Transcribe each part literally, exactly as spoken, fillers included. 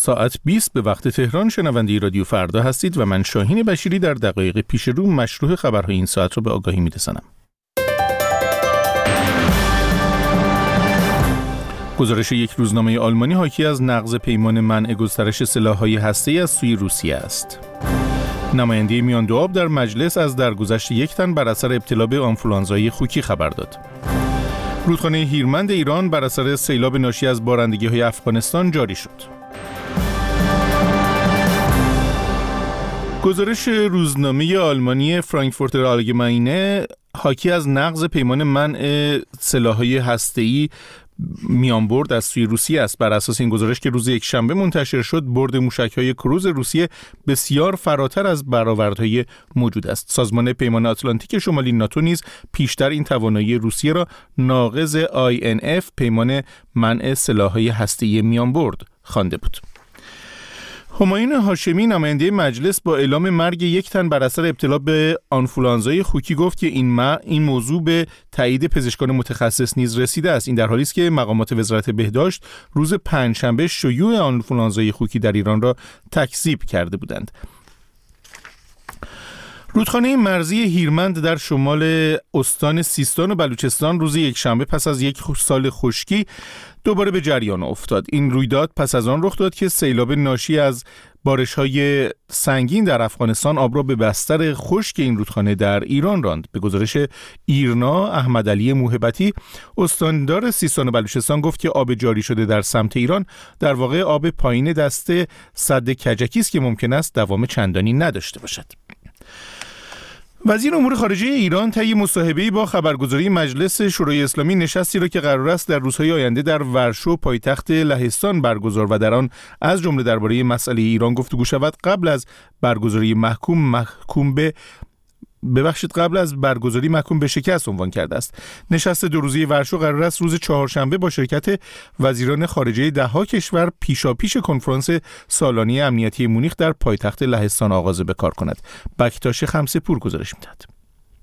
ساعت بیست به وقت تهران شنونده رادیو فردا هستید و من شاهین بشیری در دقایق پیش رو مشروع خبرهای این ساعت رو به آگاهی می‌رسانم. گزارش یک روزنامه آلمانی حاکی از نقض پیمان منع گسترش سلاح‌های هسته‌ای از سوی روسیه است. نماینده میان دو آب در مجلس از درگذشت یک تن بر اثر ابتلا به آنفولانزای خوکی خبر داد. رودخانه هیرمند ایران بر اثر سیلاب ناشی از بارندگی‌های افغانستان جاری شد. گزارش روزنامه آلمانی فرانکفورتر آلگماینه حاکی از نقض پیمان منع سلاح‌های هسته‌ای میانبرد از سوی روسیه است. بر اساس این گزارش که روز یکشنبه منتشر شد، برد موشک‌های کروز روسیه بسیار فراتر از برآوردهای موجود است. سازمان پیمان آتلانتیک شمالی ناتو نیز پیشتر این توانایی روسیه را ناقض آی ان اف پیمان منع سلاح‌های هسته‌ای میانبرد خوانده بود. همایون هاشمی نماینده مجلس با اعلام مرگ یک تن بر اثر ابتلا به آنفولانزای خوکی گفت که این ما این موضوع به تایید پزشکان متخصص نیز رسیده است. این در حالی است که مقامات وزارت بهداشت روز پنجشنبه شیوع آنفولانزای خوکی در ایران را تکذیب کرده بودند. رودخانه مرزی هیرمند در شمال استان سیستان و بلوچستان روز یکشنبه پس از یک سال خشکی دوباره به جریان افتاد. این رویداد پس از آن رخ داد که سیلاب ناشی از بارش‌های سنگین در افغانستان آب را به بستر خشک این رودخانه در ایران راند. به گزارش ایرنا، احمدعلی موهبتی استاندار سیستان و بلوچستان گفت که آب جاری شده در سمت ایران در واقع آب پایین دسته سد کجکی است که ممکن است دوام چندانی نداشته باشد. وزیر امور خارجه ایران طی مصاحبه‌ای با خبرگزاری مجلس شورای اسلامی نشستی را که قرار است در روزهای آینده در ورشو پایتخت لهستان برگزار و در آن از جمله درباره مسئله ایران گفتگو شود قبل از برگزاری محکوم محکوم به ببخشید قبل از برگزاری محکوم به شکست عنوان کرده است. نشست دو روزه ورشو قرار است روز چهارشنبه با شرکت وزیران خارجه دهها کشور پیشاپیش کنفرانس سالانه امنیتی مونیخ در پایتخت لهستان آغاز به کار کند. بکتاش خمسه‌پور گزارش می‌دهد.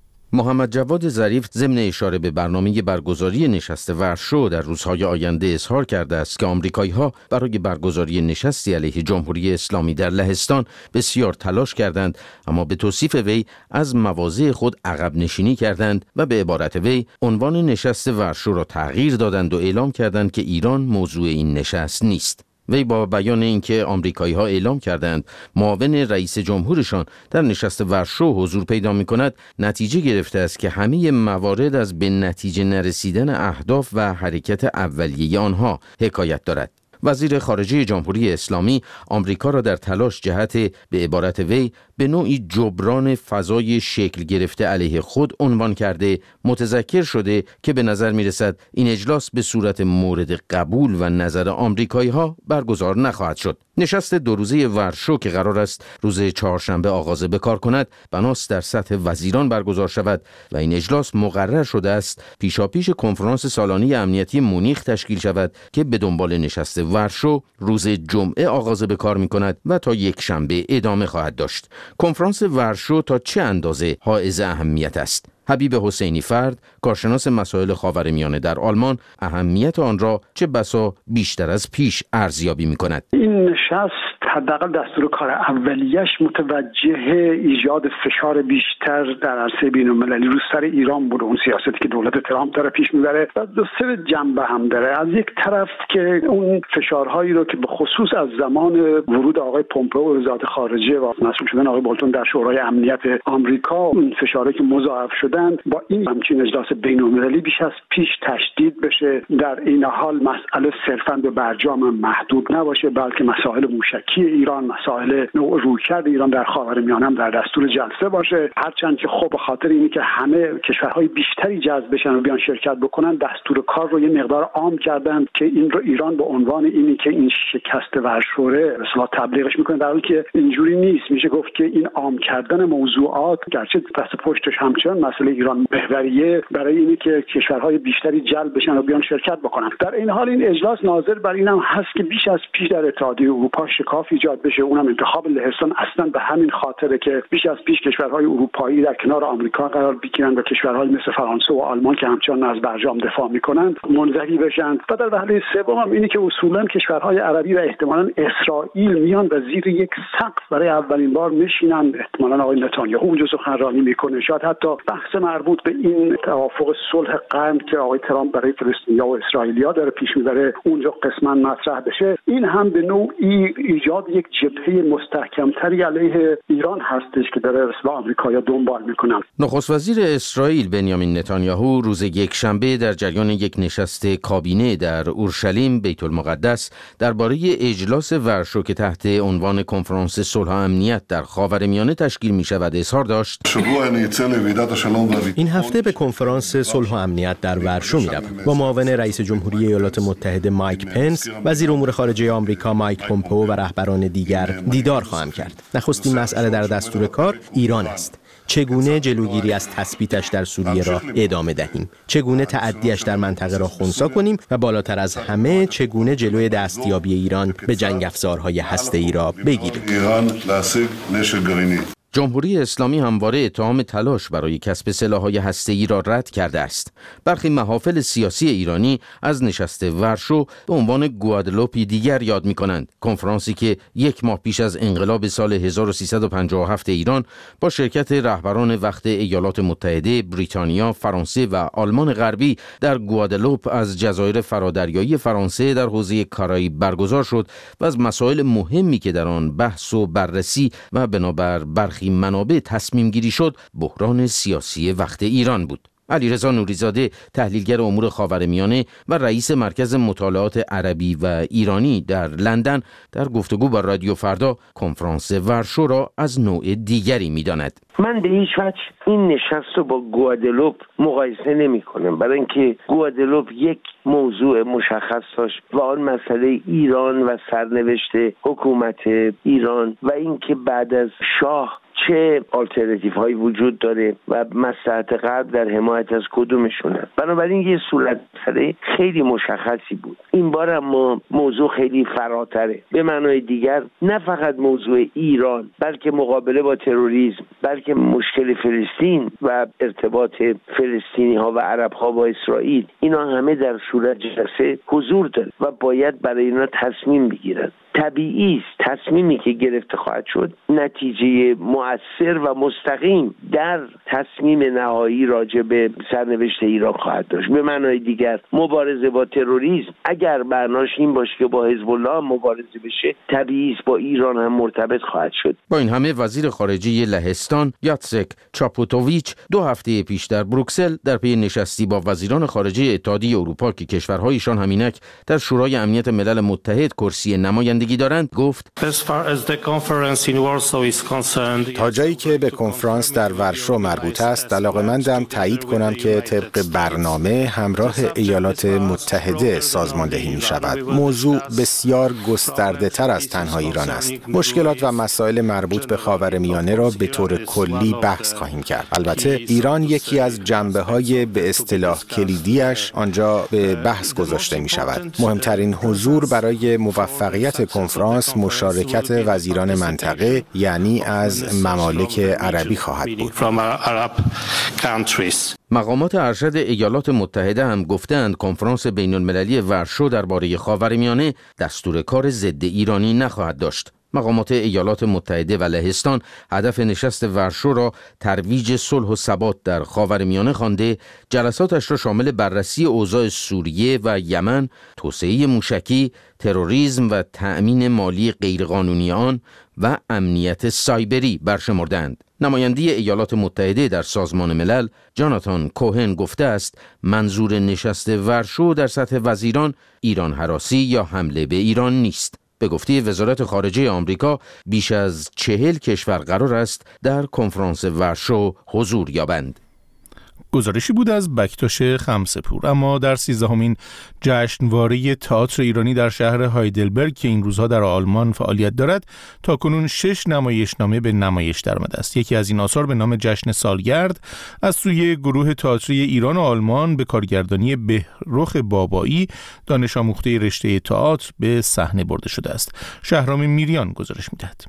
محمد جواد ظریف ضمن اشاره به برنامه برگزاری نشست ورشو در روزهای آینده اظهار کرده است که آمریکایی‌ها برای برگزاری نشستی علیه جمهوری اسلامی در لهستان بسیار تلاش کردند، اما به توصیف وی از مواضع خود عقب نشینی کردند و به عبارت وی عنوان نشست ورشو را تغییر دادند و اعلام کردند که ایران موضوع این نشست نیست. وی با بیان اینکه آمریکایی‌ها اعلام کردند معاون رئیس جمهورشان در نشست ورشو حضور پیدا می‌کند، نتیجه گرفته است که همه موارد از به نتیجه نرسیدن اهداف و حرکت اولیه آنها حکایت دارد. وزیر خارجه جمهوری اسلامی آمریکا را در تلاش جهت به عبارت وی به نوعی جبران فضای شکل گرفته علیه خود عنوان کرده، متذکر شده که به نظر می رسد این اجلاس به صورت مورد قبول و نظر آمریکایی ها برگزار نخواهد شد. نشست دو روزه ورشو که قرار است روز چهارشنبه آغاز به کار کند، بناست در سطح وزیران برگزار شود و این اجلاس مقرر شده است پیشاپیش کنفرانس سالانه امنیتی مونیخ تشکیل شود که به دنبال نشست ورشو روز جمعه آغاز به کار می کند و تا یک شنبه ادامه خواهد داشت. کنفرانس ورشو تا چه اندازه حائز اهمیت است؟ حبیب حسینی فرد، کارشناس مسائل خاورمیانه در آلمان، اهمیت آن را چه بسا بیشتر از پیش ارزیابی می‌کند. این نشست حداقل دستور کار اولیش متوجه ایجاد فشار بیشتر در عرصه بین‌المللی رو سر ایران بود. اون سیاستی که دولت ترامپ داره پیش میبره و دو سه جنبه هم داره. از یک طرف که اون فشارهایی رو که به خصوص از زمان ورود آقای پومپئو وزارت خارجه و مسئول شدن آقای بولتون در شورای امنیت آمریکا، اون فشارهایی که مضاعف شدن با این همچین اجلاس بین‌المللی بیش از پیش تشدید بشه. در این حال مسئله صرفاً به برجام محدود نباشه، بلکه مسائل موشکی ایران، مسائل نوع رویکرد ایران در خاورمیانه هم در دستور جلسه باشه. هرچند که خب به خاطر اینی که همه کشورهای بیشتری جذب بشن و بیان شرکت بکنن، دستور کار رو یه مقدار عام کردن که این رو ایران به عنوان اینی که این شکست ورشوره به اصطلاح تبلیغش میکنه، در حالی که اینجوری نیست. میشه گفت که این عام کردن موضوعات گرچه دست پشتش همچنان مسئله ایران محوریه برای اینی که کشورهای بیشتری جلب بشن و بیان شرکت بکنن. در این حال این اجلاس ناظر بر این هم هست که بیش از پیش در اتحادیه اروپا شکاف ایجاد بشه، اونم انتخاب لهستان، اصلا به همین خاطره که بیش از پیش کشورهای اروپایی در کنار آمریکا قرار بگیرن و کشورهای مثل فرانسه و آلمان که همچنان از برجام دفاع میکنن منزوی بشن. و در وهله سوم هم اینی که اصولا کشورهای عربی و احتمالاً اسرائیل میان و زیر یک سقف برای اولین بار میشینن. احتمالاً آقای نتانیاهو اونجا سخنرانی میکنه، شاید حتی بحث مربوط به این توافق صلح قرن که آقای ترامپ برای فلسطینیا و اسرائیلیا داره پیش میبره اونجا قسما مطرح بشه. این هم به نوعی ایجاد یک جبهه مستحکمتری علیه ایران هستش که داره با آمریکایا دنبال میکنن. نخست وزیر اسرائیل بنیامین نتانیاهو روز یکشنبه در جریان یک نشست کابینه در اورشلیم بیت المقدس درباره اجلاس ورشو که تحت عنوان کنفرانس صلح و امنیت در خاورمیانه تشکیل می‌شود اظهار داشت. این هفته به کنفرانس صلح و امنیت در ورشو می‌روم. با معاون رئیس جمهوری ایالات متحده مایک پنس، وزیر امور خارجه آمریکا مایک پومپئو و رهبران دیگر دیدار خواهم کرد. نخستین مسئله در دستور کار ایران است. چگونه جلوگیری از تثبیتش در سوریه را ادامه دهیم، چگونه تعدیش در منطقه را خنثی کنیم و بالاتر از همه چگونه جلوی دستیابی ایران به جنگ افزارهای هسته‌ای را بگیریم. جمهوری اسلامی همواره اتهام تلاش برای کسب سلاح‌های هسته‌ای را رد کرده است. برخی محافل سیاسی ایرانی از نشست ورشو به عنوان گوادلوپی دیگر یاد می‌کنند. کنفرانسی که یک ماه پیش از انقلاب سال هزار و سیصد و پنجاه و هفت ایران با شرکت رهبران وقت ایالات متحده، بریتانیا، فرانسه و آلمان غربی در گوادلوپ از جزایر فرادریایی فرانسه در حوزه کارائیب برگزار شد و از مسائل مهمی که در آن بحث و بررسی و بنابر برخی منابع تصمیم گیری شد بحران سیاسی وقت ایران بود. علیرضا نوریزاده تحلیلگر امور خاورمیانه و رئیس مرکز مطالعات عربی و ایرانی در لندن در گفتگو با رادیو فردا کنفرانس ورشو را از نوع دیگری می‌داند. من به هیچ وجه این نشست رو با گوادلوپ مقایسه نمی کنم، برای اینکه گوادلوپ یک موضوع مشخص داشت و آن مسئله ایران و سرنوشت حکومت ایران و اینکه بعد از شاه چه آلترناتیو هایی وجود داره و مصلحت غرب در حمایت از کدومشونه. بنابراین یه صورت مسئله خیلی مشخصی بود. این بار اما موضوع خیلی فراتره. به معنای دیگر نه فقط موضوع ایران بلکه مقابله با تروریسم، بلکه مشکل فلسطین و ارتباط فلسطینی ها و عرب ها با اسرائیل، اینا همه در صورت جلسه حضور داره و باید برای اینا تصمیم بگیرن. طبیعی است تصمیمی که گرفته خواهد شد نتیجه مؤثر و مستقیم در تصمیم نهایی راجع به سرنوشت ایران خواهد داشت. به معنای دیگر مبارزه با تروریسم اگر معناش این باشه که با حزب الله مبارزه بشه، طبیعی است با ایران هم مرتبط خواهد شد. با این همه وزیر خارجه لهستان یاتسک چاپوتوویچ دو هفته پیش در بروکسل در پی نشستی با وزیران خارجه اتحادیه اروپا که کشورهایشان همینک در شورای امنیت ملل متحد کرسی نمایندگی دارند گفت تا جایی که به کنفرانس در ورشو مربوط است علاقه‌مندم تایید کنم که طبق برنامه همراه ایالات متحده سازماندهی می شود. موضوع بسیار گسترده تر از تنها ایران است. مشکلات و مسائل مربوط به خاورمیانه را به طور کلی بحث خواهیم کرد. البته ایران یکی از جنبه‌های به اصطلاح کلیدیش آنجا به بحث گذاشته می شود. مهمترین حضور برای موفقیت کنفرانس مشارکت وزیران منطقه یعنی از ممالک عربی خواهد بود. مقامات ارشد ایالات متحده هم گفتند کنفرانس بین المللی ورشو درباره خاورمیانه دستور کار ضد ایرانی نخواهد داشت. مقامات ایالات متحده و لهستان هدف نشست ورشو را ترویج صلح و ثبات در خاورمیانه خوانده، جلساتش را شامل بررسی اوضاع سوریه و یمن، توسعه موشکی، تروریسم و تأمین مالی غیرقانونی آن و امنیت سایبری برشمردند. نماینده ایالات متحده در سازمان ملل جاناتان کوهن گفته است منظور نشست ورشو در سطح وزیران ایران هراسی یا حمله به ایران نیست. به گفته وزارت خارجه آمریکا بیش از چهل کشور قرار است در کنفرانس ورشو حضور یابند. گزارشی بود از بکتاش خمسپور. اما در سیزدهمین جشنواره تئاتر ایرانی در شهر هایدلبرگ که این روزها در آلمان فعالیت دارد، تاکنون شش نمایشنامه به نمایش درآمده است. یکی از این آثار به نام جشن سالگرد از سوی گروه تئاتری ایران و آلمان به کارگردانی بهرخ بابایی، دانش آموخته رشته تئاتر، به صحنه برده شده است. شهرام میریان گزارش می‌دهد.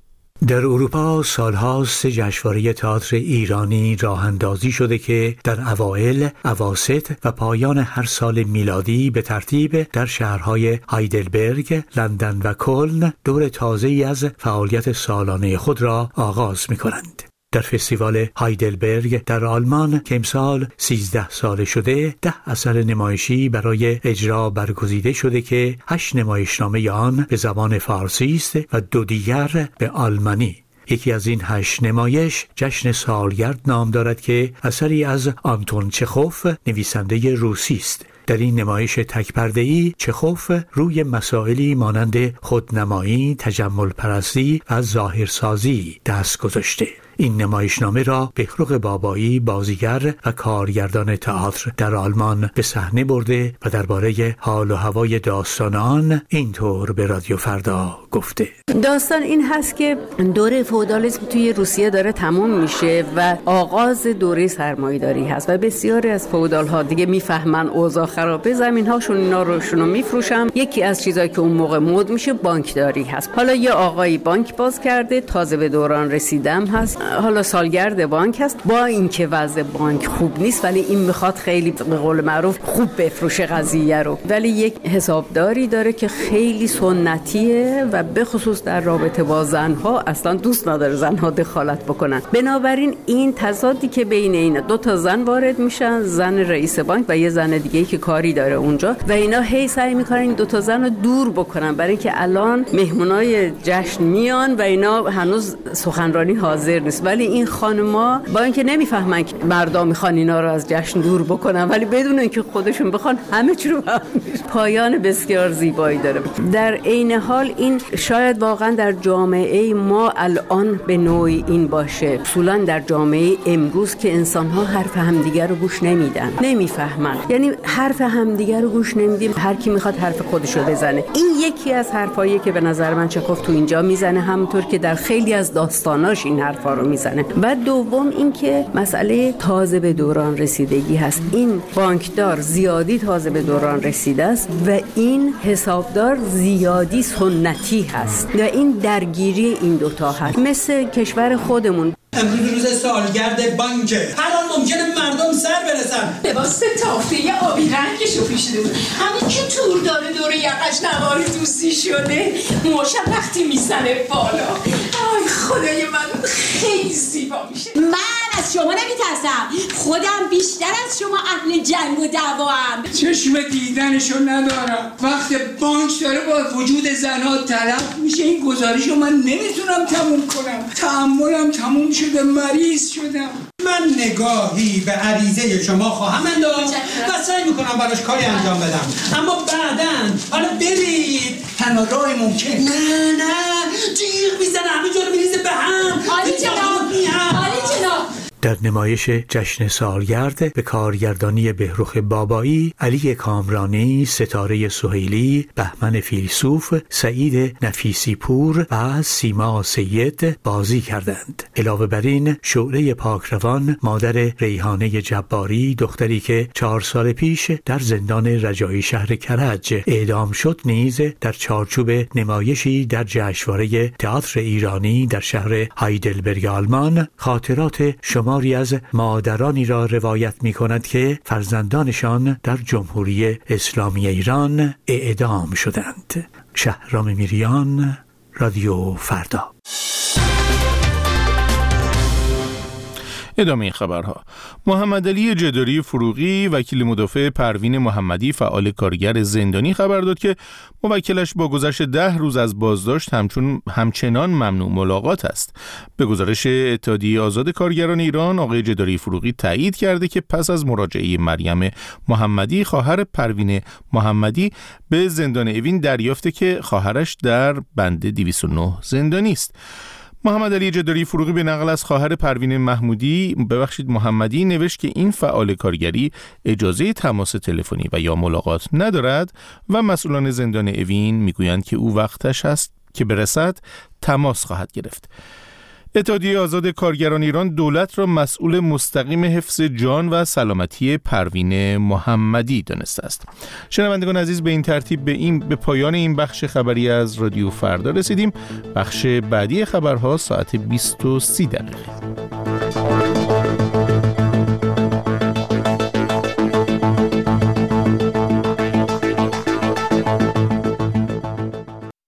در اروپا سالهاست جشنواره تئاتر ایرانی راه اندازی شده که در اوایل، اواسط و پایان هر سال میلادی به ترتیب در شهرهای هایدلبرگ، لندن و کلن دور تازه‌ای از فعالیت سالانه خود را آغاز می‌کنند. در فستیوال هایدلبرگ در آلمان که امسال سیزده ساله شده، ده اثر نمایشی برای اجرا برگزیده شده که هشت نمایشنامه آن به زبان فارسی است و دو دیگر به آلمانی. یکی از این هشت نمایش جشن سالگرد نام دارد که اثری از آنتون چخوف، نویسنده روسی است. در این نمایش تک‌پرده‌ای چخوف روی مسائلی مانند خودنمایی، تجمل پرستی و ظاهرسازی دست گذاشته. این نمایشنامه را بهرخ بابایی، بازیگر و کارگردان تئاتر در آلمان به صحنه برده و درباره حال و هوای داستان آن اینطور به رادیو فردا گفته: داستان این هست که دوره فئودالیسم توی روسیه داره تموم میشه و آغاز دوره سرمایه‌داری هست و بسیاری از فئودال‌ها دیگه میفهمن اوضاع خرابه، زمین‌هاشون اینا روشونو میفروشن. یکی از چیزایی که اون موقع مد میشه بانکداری هست. حالا یه آقایی بانک باز کرده، تازه به دوران رسیدم هست، حالا سالگرد بانک هست. با اینکه وضع بانک خوب نیست ولی این میخواد خیلی به قول معروف خوب بفروشه قضیه رو، ولی یک حسابداری داره که خیلی سنتیه و به خصوص در رابطه با زنها اصلا دوست نداره زنها دخالت بکنن. بنابراین این تضادی که بین این دو تا زن وارد میشن، زن رئیس بانک و یه زن دیگه که کاری داره اونجا، و اینا هی سعی میکنن این دو تا زن رو دور بکنن، برای اینکه الان مهمونای جشن میان و اینا هنوز سخنرانی حاضر نیست. ولی این خانما با اینکه نمیفهمن که مردم میخوان اینا رو از جشن دور بکنن، ولی بدون اینکه خودشون بخوان همه چی رو پایان بسیار زیبایی داره. در عین حال این شاید واقعا در جامعه ما الان به نوعی این باشه، اصولا در جامعه امروز که انسان‌ها حرف همدیگر رو گوش نمیدن، نمیفهمن، یعنی حرف همدیگر رو گوش نمیدیم، هر کی میخواد حرف خودش رو بزنه. این یکی از حرفایی که به نظر من چخوف تو اینجا میزنه، همونطور که در خیلی از داستاناش این حرفا رو میزنه. و دوم این که مسئله تازه به دوران رسیدگی هست. این بانکدار زیادی تازه به دوران رسیده است و این حسابدار زیادی سنتی هست و این درگیری این دوتا هست. مثل کشور خودمون امروز روز سالگرد بانکه، هر آن ممکنه مردم سر برسن. لباس تافته آبی رنگشو پوشیده بود، همین که تور داره دور یقش نواری دوستی شده، موشم وقتی میزنه بالا، آی خدای من خیلی زیبا میشه. من از شما نمیترسم، خودم بیشتر از شما اهل جنگ و دعوام. چشم دیدنشو ندارم، وقت بانک داره با وجود زنها تلف میشه. این گزارشو من نمیتونم تموم کنم، تحملم تموم شده، مریض شدم. من نگاهی به عریضه شما خواهم انداخت و سعی میکنم براش کاری انجام بدم، اما بعداً حالا برید، تنها راه ممکن. نه نه جیغ میزنه، همه جا رو میریزه به هم. عالی جناب، عالی جناب. در نمایش جشن سالگرد به کارگردانی بهرخ بابایی، علی کامرانی، ستاره سهیلی، بهمن فیلسوف، سعید نفیسی پور و سیما سید بازی کردند. علاوه بر این شعله پاکروان، مادر ریحانه جباری، دختری که چهار سال پیش در زندان رجایی شهر کرج اعدام شد، نیز در چارچوب نمایشی در جشنواره تئاتر ایرانی در شهر هایدلبرگ آلمان خاطرات شما شماری از مادرانی را روایت می کند که فرزندانشان در جمهوری اسلامی ایران اعدام شدند. شهرام میریان، رادیو فردا. ادامه این خبرها. محمد علی جداری فروغی، وکیل مدافع پروین محمدی، فعال کارگر زندانی، خبر داد که موکلش با گذشت ده روز از بازداشت همچون همچنان ممنوع ملاقات است. به گزارش اتحادیه آزاد کارگران ایران، آقای جداری فروغی تایید کرده که پس از مراجعه مریم محمدی، خواهر پروین محمدی، به زندان اوین دریافته که خواهرش در بند دویست و نه زندانی است. محمد علی جداری فروغی به نقل از خواهر پروین محمودی ببخشید محمدی نوشت که این فعال کارگری اجازه تماس تلفنی و یا ملاقات ندارد و مسئولان زندان اوین میگویند که او وقتش است که برسد تماس خواهد گرفت. اتحادیه آزاد کارگران ایران دولت را مسئول مستقیم حفظ جان و سلامتی پروین محمدی دانسته است. شنوندگان عزیز، به این ترتیب به این به پایان این بخش خبری از رادیو فردا رسیدیم. بخش بعدی خبرها ساعت بیست و سی دقیقه.